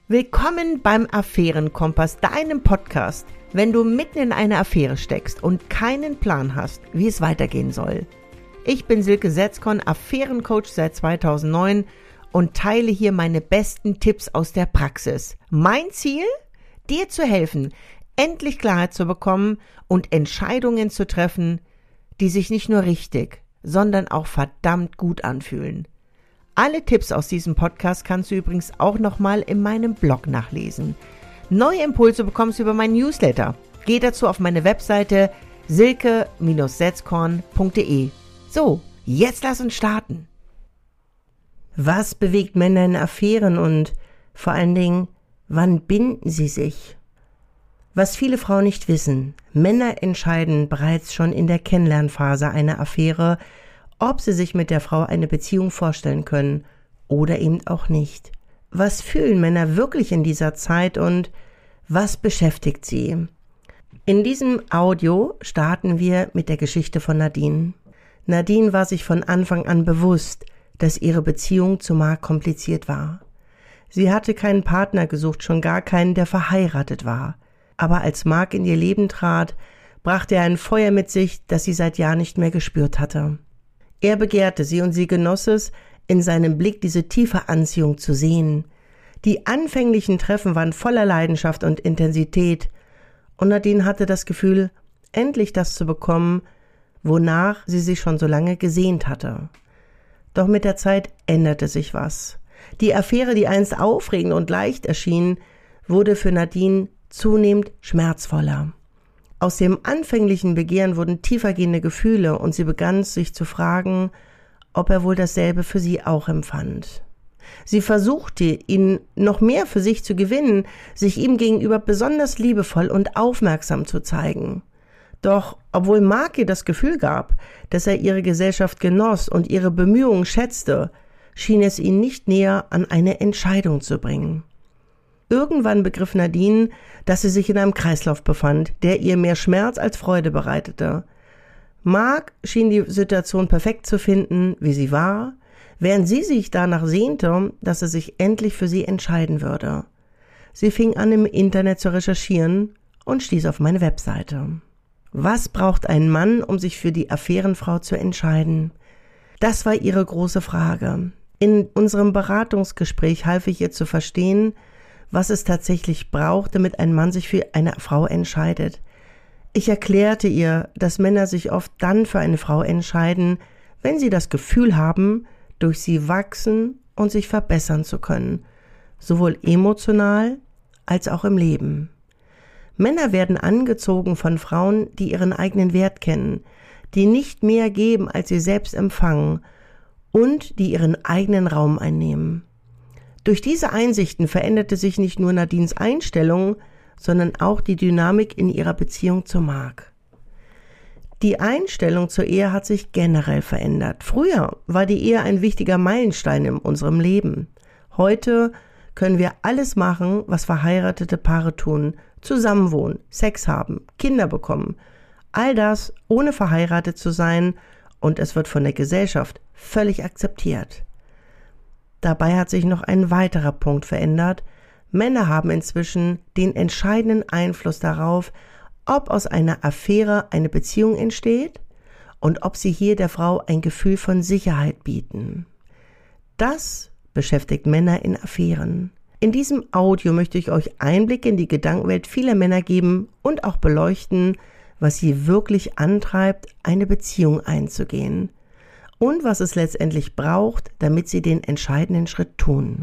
Willkommen beim Affärenkompass, deinem Podcast, wenn du mitten in einer Affäre steckst und keinen Plan hast, wie es weitergehen soll. Ich bin Silke Setzkorn, Affärencoach seit 2009 und teile hier meine besten Tipps aus der Praxis. Mein Ziel? Dir zu helfen, endlich Klarheit zu bekommen und Entscheidungen zu treffen, die sich nicht nur richtig, sondern auch verdammt gut anfühlen. Alle Tipps aus diesem Podcast kannst du übrigens auch nochmal in meinem Blog nachlesen. Neue Impulse bekommst du über meinen Newsletter. Geh dazu auf meine Webseite silke-setzkorn.de. So, jetzt lass uns starten. Was bewegt Männer in Affären und vor allen Dingen, wann binden sie sich? Was viele Frauen nicht wissen, Männer entscheiden bereits schon in der Kennenlernphase einer Affäre, ob sie sich mit der Frau eine Beziehung vorstellen können oder eben auch nicht. Was fühlen Männer wirklich in dieser Zeit und was beschäftigt sie? In diesem Audio starten wir mit der Geschichte von Nadine. Nadine war sich von Anfang an bewusst, dass ihre Beziehung zu Marc kompliziert war. Sie hatte keinen Partner gesucht, schon gar keinen, der verheiratet war. Aber als Marc in ihr Leben trat, brachte er ein Feuer mit sich, das sie seit Jahren nicht mehr gespürt hatte. Er begehrte sie und sie genoss es, in seinem Blick diese tiefe Anziehung zu sehen. Die anfänglichen Treffen waren voller Leidenschaft und Intensität und Nadine hatte das Gefühl, endlich das zu bekommen, wonach sie sich schon so lange gesehnt hatte. Doch mit der Zeit änderte sich was. Die Affäre, die einst aufregend und leicht erschien, wurde für Nadine zunehmend schmerzvoller. Aus dem anfänglichen Begehren wurden tiefergehende Gefühle und sie begann sich zu fragen, ob er wohl dasselbe für sie auch empfand. Sie versuchte, ihn noch mehr für sich zu gewinnen, sich ihm gegenüber besonders liebevoll und aufmerksam zu zeigen. Doch obwohl Marc ihr das Gefühl gab, dass er ihre Gesellschaft genoss und ihre Bemühungen schätzte, schien es ihn nicht näher an eine Entscheidung zu bringen. Irgendwann begriff Nadine, dass sie sich in einem Kreislauf befand, der ihr mehr Schmerz als Freude bereitete. Marc schien die Situation perfekt zu finden, wie sie war, während sie sich danach sehnte, dass er sich endlich für sie entscheiden würde. Sie fing an, im Internet zu recherchieren und stieß auf meine Webseite. Was braucht ein Mann, um sich für die Affärenfrau zu entscheiden? Das war ihre große Frage. In unserem Beratungsgespräch half ich ihr zu verstehen, was es tatsächlich braucht, damit ein Mann sich für eine Frau entscheidet. Ich erklärte ihr, dass Männer sich oft dann für eine Frau entscheiden, wenn sie das Gefühl haben, durch sie wachsen und sich verbessern zu können, sowohl emotional als auch im Leben. Männer werden angezogen von Frauen, die ihren eigenen Wert kennen, die nicht mehr geben, als sie selbst empfangen und die ihren eigenen Raum einnehmen. Durch diese Einsichten veränderte sich nicht nur Nadines Einstellung, sondern auch die Dynamik in ihrer Beziehung zu Marc. Die Einstellung zur Ehe hat sich generell verändert. Früher war die Ehe ein wichtiger Meilenstein in unserem Leben. Heute können wir alles machen, was verheiratete Paare tun. Zusammenwohnen, Sex haben, Kinder bekommen. All das ohne verheiratet zu sein und es wird von der Gesellschaft völlig akzeptiert. Dabei hat sich noch ein weiterer Punkt verändert. Männer haben inzwischen den entscheidenden Einfluss darauf, ob aus einer Affäre eine Beziehung entsteht und ob sie hier der Frau ein Gefühl von Sicherheit bieten. Das beschäftigt Männer in Affären. In diesem Audio möchte ich euch Einblick in die Gedankenwelt vieler Männer geben und auch beleuchten, was sie wirklich antreibt, eine Beziehung einzugehen. Und was es letztendlich braucht, damit sie den entscheidenden Schritt tun.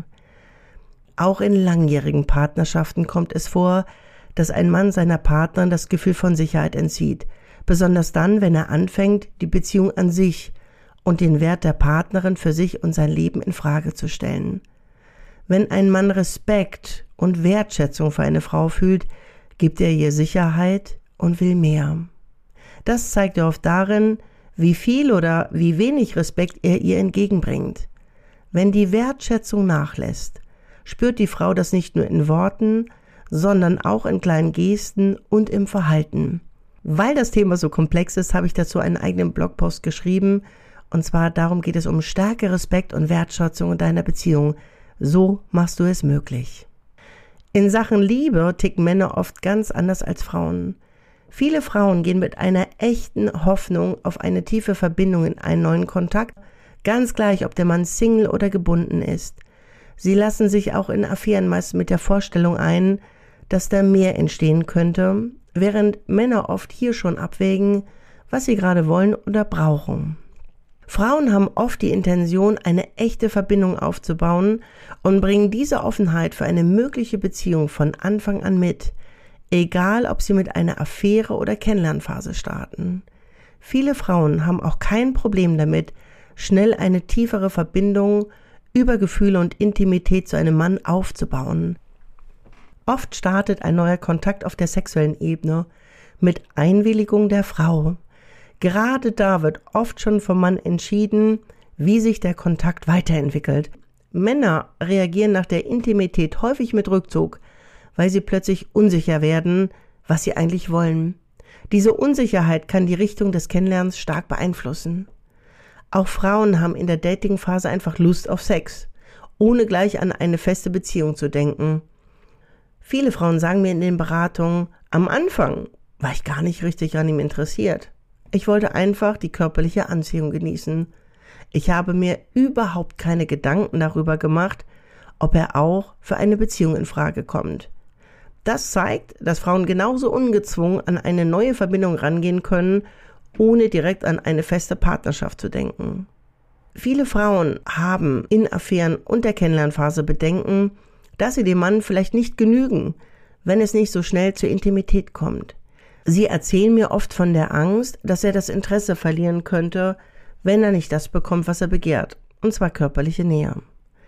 Auch in langjährigen Partnerschaften kommt es vor, dass ein Mann seiner Partnerin das Gefühl von Sicherheit entzieht, besonders dann, wenn er anfängt, die Beziehung an sich und den Wert der Partnerin für sich und sein Leben in Frage zu stellen. Wenn ein Mann Respekt und Wertschätzung für eine Frau fühlt, gibt er ihr Sicherheit und will mehr. Das zeigt er oft darin, wie viel oder wie wenig Respekt er ihr entgegenbringt. Wenn die Wertschätzung nachlässt, spürt die Frau das nicht nur in Worten, sondern auch in kleinen Gesten und im Verhalten. Weil das Thema so komplex ist, habe ich dazu einen eigenen Blogpost geschrieben, und zwar darum geht es um Stärke, Respekt und Wertschätzung in deiner Beziehung. So machst du es möglich. In Sachen Liebe ticken Männer oft ganz anders als Frauen. Viele Frauen gehen mit einer echten Hoffnung auf eine tiefe Verbindung in einen neuen Kontakt, ganz gleich, ob der Mann Single oder gebunden ist. Sie lassen sich auch in Affären meist mit der Vorstellung ein, dass da mehr entstehen könnte, während Männer oft hier schon abwägen, was sie gerade wollen oder brauchen. Frauen haben oft die Intention, eine echte Verbindung aufzubauen und bringen diese Offenheit für eine mögliche Beziehung von Anfang an mit, egal ob sie mit einer Affäre oder Kennenlernphase starten. Viele Frauen haben auch kein Problem damit, schnell eine tiefere Verbindung über Gefühle und Intimität zu einem Mann aufzubauen. Oft startet ein neuer Kontakt auf der sexuellen Ebene mit Einwilligung der Frau. Gerade da wird oft schon vom Mann entschieden, wie sich der Kontakt weiterentwickelt. Männer reagieren nach der Intimität häufig mit Rückzug, weil sie plötzlich unsicher werden, was sie eigentlich wollen. Diese Unsicherheit kann die Richtung des Kennenlernens stark beeinflussen. Auch Frauen haben in der Datingphase einfach Lust auf Sex, ohne gleich an eine feste Beziehung zu denken. Viele Frauen sagen mir in den Beratungen, am Anfang war ich gar nicht richtig an ihm interessiert. Ich wollte einfach die körperliche Anziehung genießen. Ich habe mir überhaupt keine Gedanken darüber gemacht, ob er auch für eine Beziehung in Frage kommt. Das zeigt, dass Frauen genauso ungezwungen an eine neue Verbindung rangehen können, ohne direkt an eine feste Partnerschaft zu denken. Viele Frauen haben in Affären und der Kennenlernphase Bedenken, dass sie dem Mann vielleicht nicht genügen, wenn es nicht so schnell zur Intimität kommt. Sie erzählen mir oft von der Angst, dass er das Interesse verlieren könnte, wenn er nicht das bekommt, was er begehrt, und zwar körperliche Nähe.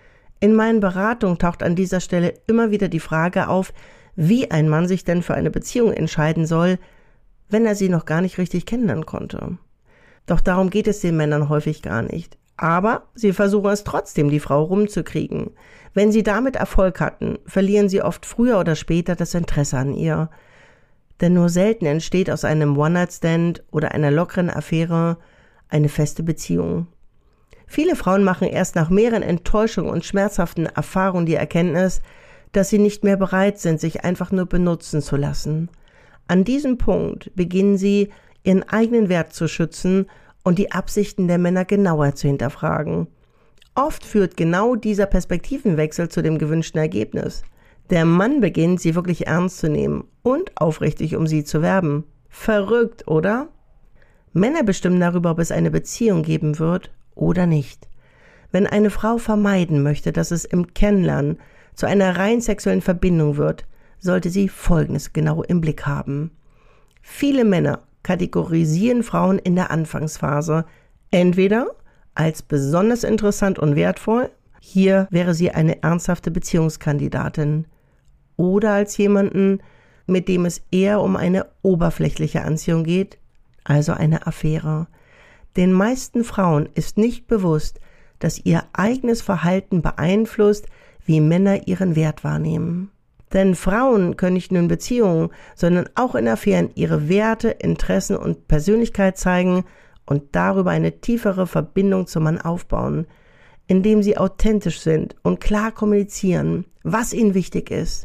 In meinen Beratungen taucht an dieser Stelle immer wieder die Frage auf, wie ein Mann sich denn für eine Beziehung entscheiden soll, wenn er sie noch gar nicht richtig kennenlernen konnte. Doch darum geht es den Männern häufig gar nicht. Aber sie versuchen es trotzdem, die Frau rumzukriegen. Wenn sie damit Erfolg hatten, verlieren sie oft früher oder später das Interesse an ihr. Denn nur selten entsteht aus einem One-Night-Stand oder einer lockeren Affäre eine feste Beziehung. Viele Frauen machen erst nach mehreren Enttäuschungen und schmerzhaften Erfahrungen die Erkenntnis, dass sie nicht mehr bereit sind, sich einfach nur benutzen zu lassen. An diesem Punkt beginnen sie, ihren eigenen Wert zu schützen und die Absichten der Männer genauer zu hinterfragen. Oft führt genau dieser Perspektivenwechsel zu dem gewünschten Ergebnis. Der Mann beginnt, sie wirklich ernst zu nehmen und aufrichtig um sie zu werben. Verrückt, oder? Männer bestimmen darüber, ob es eine Beziehung geben wird oder nicht. Wenn eine Frau vermeiden möchte, dass es im Kennenlernen zu einer rein sexuellen Verbindung wird, sollte sie Folgendes genau im Blick haben. Viele Männer kategorisieren Frauen in der Anfangsphase entweder als besonders interessant und wertvoll, hier wäre sie eine ernsthafte Beziehungskandidatin, oder als jemanden, mit dem es eher um eine oberflächliche Anziehung geht, also eine Affäre. Den meisten Frauen ist nicht bewusst, dass ihr eigenes Verhalten beeinflusst, wie Männer ihren Wert wahrnehmen. Denn Frauen können nicht nur in Beziehungen, sondern auch in Affären ihre Werte, Interessen und Persönlichkeit zeigen und darüber eine tiefere Verbindung zum Mann aufbauen, indem sie authentisch sind und klar kommunizieren, was ihnen wichtig ist.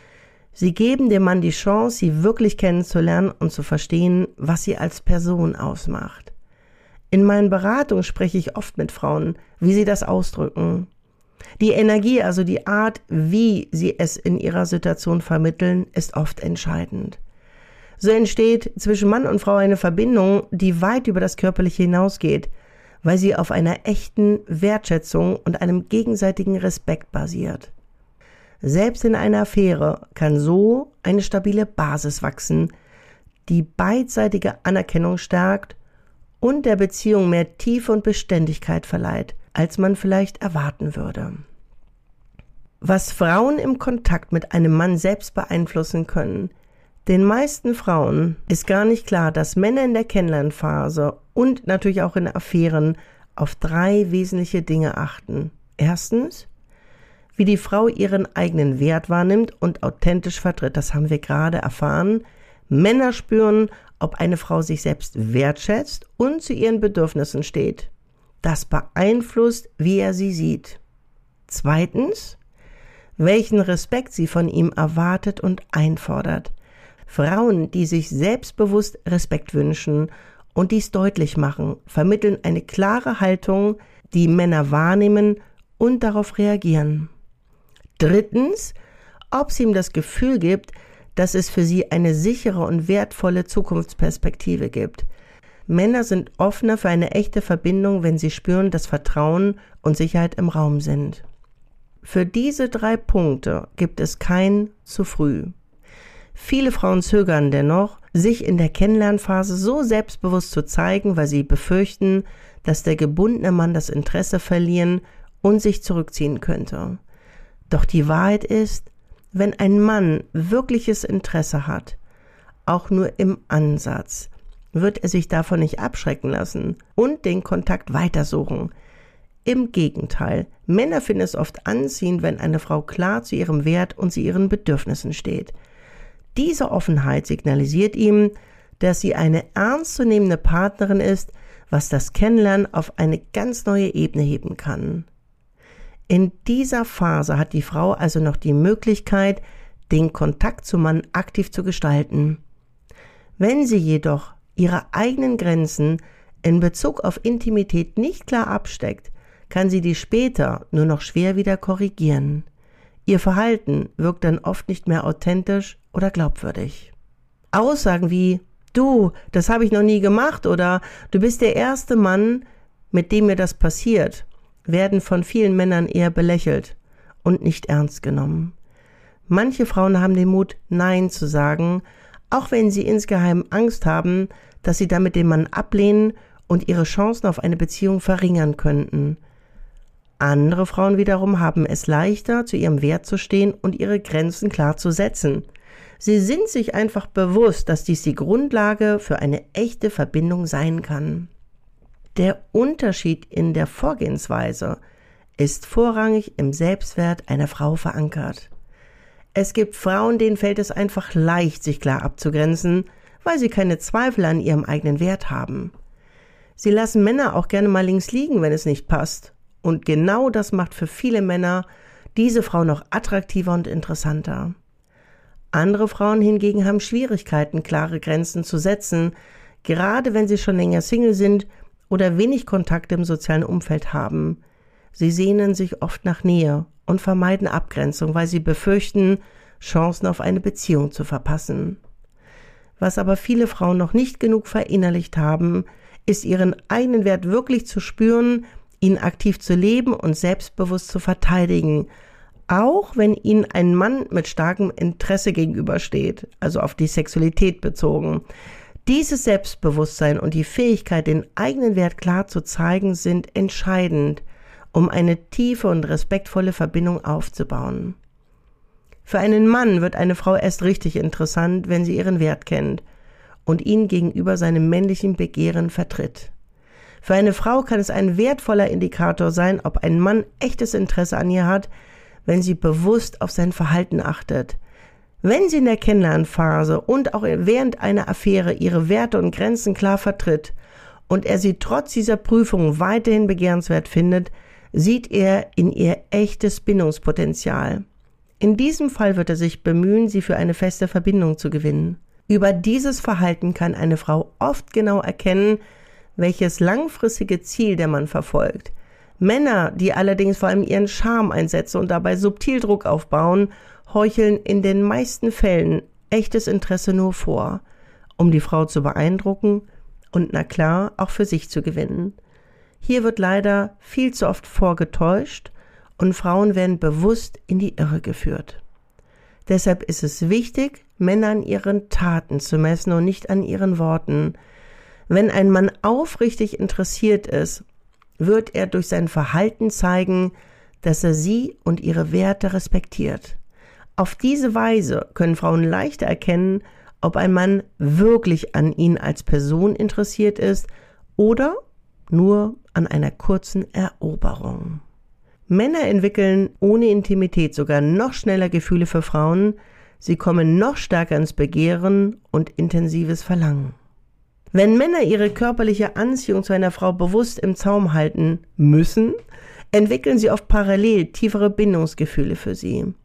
Sie geben dem Mann die Chance, sie wirklich kennenzulernen und zu verstehen, was sie als Person ausmacht. In meinen Beratungen spreche ich oft mit Frauen, wie sie das ausdrücken. Die Energie, also die Art, wie sie es in ihrer Situation vermitteln, ist oft entscheidend. So entsteht zwischen Mann und Frau eine Verbindung, die weit über das Körperliche hinausgeht, weil sie auf einer echten Wertschätzung und einem gegenseitigen Respekt basiert. Selbst in einer Affäre kann so eine stabile Basis wachsen, die beidseitige Anerkennung stärkt und der Beziehung mehr Tiefe und Beständigkeit verleiht, als man vielleicht erwarten würde. Was Frauen im Kontakt mit einem Mann selbst beeinflussen können. Den meisten Frauen ist gar nicht klar, dass Männer in der Kennenlernphase und natürlich auch in Affären auf 3 wesentliche Dinge achten. Erstens, wie die Frau ihren eigenen Wert wahrnimmt und authentisch vertritt. Das haben wir gerade erfahren. Männer spüren, ob eine Frau sich selbst wertschätzt und zu ihren Bedürfnissen steht. Das beeinflusst, wie er sie sieht. Zweitens, welchen Respekt sie von ihm erwartet und einfordert. Frauen, die sich selbstbewusst Respekt wünschen und dies deutlich machen, vermitteln eine klare Haltung, die Männer wahrnehmen und darauf reagieren. Drittens, ob sie ihm das Gefühl gibt, dass es für sie eine sichere und wertvolle Zukunftsperspektive gibt. Männer sind offener für eine echte Verbindung, wenn sie spüren, dass Vertrauen und Sicherheit im Raum sind. Für diese 3 Punkte gibt es kein zu früh. Viele Frauen zögern dennoch, sich in der Kennenlernphase so selbstbewusst zu zeigen, weil sie befürchten, dass der gebundene Mann das Interesse verlieren und sich zurückziehen könnte. Doch die Wahrheit ist, wenn ein Mann wirkliches Interesse hat, auch nur im Ansatz, wird er sich davon nicht abschrecken lassen und den Kontakt weitersuchen. Im Gegenteil, Männer finden es oft anziehend, wenn eine Frau klar zu ihrem Wert und zu ihren Bedürfnissen steht. Diese Offenheit signalisiert ihm, dass sie eine ernstzunehmende Partnerin ist, was das Kennenlernen auf eine ganz neue Ebene heben kann. In dieser Phase hat die Frau also noch die Möglichkeit, den Kontakt zum Mann aktiv zu gestalten. Wenn sie jedoch ihre eigenen Grenzen in Bezug auf Intimität nicht klar absteckt, kann sie die später nur noch schwer wieder korrigieren. Ihr Verhalten wirkt dann oft nicht mehr authentisch oder glaubwürdig. Aussagen wie „Du, das habe ich noch nie gemacht" oder „Du bist der erste Mann, mit dem mir das passiert", werden von vielen Männern eher belächelt und nicht ernst genommen. Manche Frauen haben den Mut, Nein zu sagen, auch wenn sie insgeheim Angst haben, dass sie damit den Mann ablehnen und ihre Chancen auf eine Beziehung verringern könnten. Andere Frauen wiederum haben es leichter, zu ihrem Wert zu stehen und ihre Grenzen klar zu setzen. Sie sind sich einfach bewusst, dass dies die Grundlage für eine echte Verbindung sein kann. Der Unterschied in der Vorgehensweise ist vorrangig im Selbstwert einer Frau verankert. Es gibt Frauen, denen fällt es einfach leicht, sich klar abzugrenzen, weil sie keine Zweifel an ihrem eigenen Wert haben. Sie lassen Männer auch gerne mal links liegen, wenn es nicht passt. Und genau das macht für viele Männer diese Frau noch attraktiver und interessanter. Andere Frauen hingegen haben Schwierigkeiten, klare Grenzen zu setzen, gerade wenn sie schon länger Single sind oder wenig Kontakte im sozialen Umfeld haben. Sie sehnen sich oft nach Nähe und vermeiden Abgrenzung, weil sie befürchten, Chancen auf eine Beziehung zu verpassen. Was aber viele Frauen noch nicht genug verinnerlicht haben, ist ihren eigenen Wert wirklich zu spüren, ihn aktiv zu leben und selbstbewusst zu verteidigen, auch wenn ihnen ein Mann mit starkem Interesse gegenübersteht, also auf die Sexualität bezogen. Dieses Selbstbewusstsein und die Fähigkeit, den eigenen Wert klar zu zeigen, sind entscheidend, um eine tiefe und respektvolle Verbindung aufzubauen. Für einen Mann wird eine Frau erst richtig interessant, wenn sie ihren Wert kennt und ihn gegenüber seinem männlichen Begehren vertritt. Für eine Frau kann es ein wertvoller Indikator sein, ob ein Mann echtes Interesse an ihr hat, wenn sie bewusst auf sein Verhalten achtet. Wenn sie in der Kennenlernphase und auch während einer Affäre ihre Werte und Grenzen klar vertritt und er sie trotz dieser Prüfung weiterhin begehrenswert findet, sieht er in ihr echtes Bindungspotenzial. In diesem Fall wird er sich bemühen, sie für eine feste Verbindung zu gewinnen. Über dieses Verhalten kann eine Frau oft genau erkennen, welches langfristige Ziel der Mann verfolgt. Männer, die allerdings vor allem ihren Charme einsetzen und dabei subtil Druck aufbauen, heucheln in den meisten Fällen echtes Interesse nur vor, um die Frau zu beeindrucken und na klar auch für sich zu gewinnen. Hier wird leider viel zu oft vorgetäuscht und Frauen werden bewusst in die Irre geführt. Deshalb ist es wichtig, Männer an ihren Taten zu messen und nicht an ihren Worten. Wenn ein Mann aufrichtig interessiert ist, wird er durch sein Verhalten zeigen, dass er sie und ihre Werte respektiert. Auf diese Weise können Frauen leichter erkennen, ob ein Mann wirklich an ihnen als Person interessiert ist oder nur an einer kurzen Eroberung. Männer entwickeln ohne Intimität sogar noch schneller Gefühle für Frauen, sie kommen noch stärker ins Begehren und intensives Verlangen. Wenn Männer ihre körperliche Anziehung zu einer Frau bewusst im Zaum halten müssen, entwickeln sie oft parallel tiefere Bindungsgefühle für sie.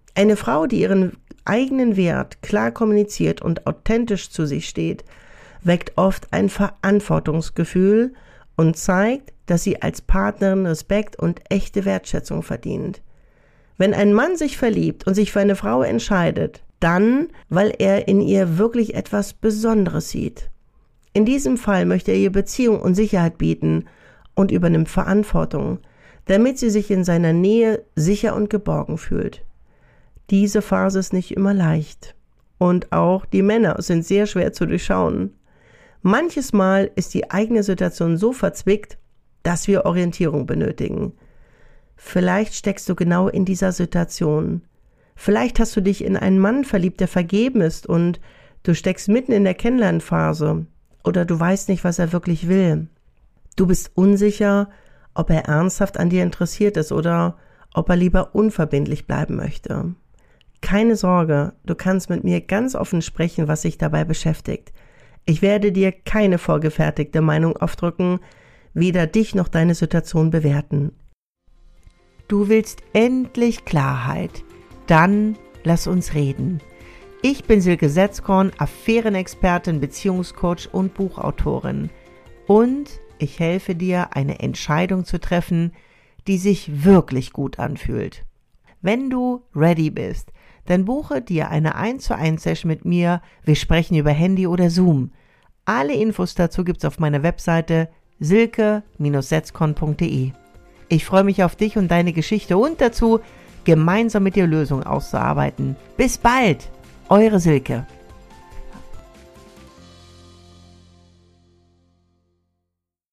Eine Frau, die ihren eigenen Wert klar kommuniziert und authentisch zu sich steht, weckt oft ein Verantwortungsgefühl und zeigt, dass sie als Partnerin Respekt und echte Wertschätzung verdient. Wenn ein Mann sich verliebt und sich für eine Frau entscheidet, dann, weil er in ihr wirklich etwas Besonderes sieht. In diesem Fall möchte er ihr Beziehung und Sicherheit bieten und übernimmt Verantwortung, damit sie sich in seiner Nähe sicher und geborgen fühlt. Diese Phase ist nicht immer leicht. Und auch die Männer sind sehr schwer zu durchschauen. Manches Mal ist die eigene Situation so verzwickt, dass wir Orientierung benötigen. Vielleicht steckst du genau in dieser Situation. Vielleicht hast du dich in einen Mann verliebt, der vergeben ist und du steckst mitten in der Kennenlernphase oder du weißt nicht, was er wirklich will. Du bist unsicher, ob er ernsthaft an dir interessiert ist oder ob er lieber unverbindlich bleiben möchte. Keine Sorge, du kannst mit mir ganz offen sprechen, was dich dabei beschäftigt. Ich werde dir keine vorgefertigte Meinung aufdrücken, weder dich noch deine Situation bewerten. Du willst endlich Klarheit? Dann lass uns reden. Ich bin Silke Setzkorn, Affärenexpertin, Beziehungscoach und Buchautorin. Und ich helfe dir, eine Entscheidung zu treffen, die sich wirklich gut anfühlt. Wenn du ready bist, dann buche dir eine 1:1 Session mit mir. Wir sprechen über Handy oder Zoom. Alle Infos dazu gibt's auf meiner Webseite silke-setzkorn.de. Ich freue mich auf dich und deine Geschichte und dazu, gemeinsam mit dir Lösungen auszuarbeiten. Bis bald, eure Silke.